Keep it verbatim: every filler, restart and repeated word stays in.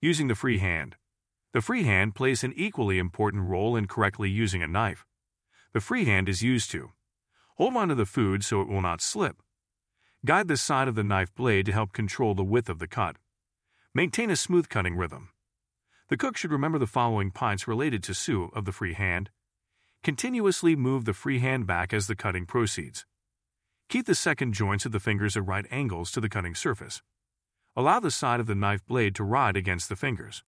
Using the free hand. The free hand plays an equally important role in correctly using a knife. The free hand is used to hold onto the food so it will not slip. Guide the side of the knife blade to help control the width of the cut. Maintain a smooth cutting rhythm. The cook should remember the following points related to su of the free hand. Continuously move the free hand back as the cutting proceeds. Keep the second joints of the fingers at right angles to the cutting surface. Allow the side of the knife blade to ride against the fingers.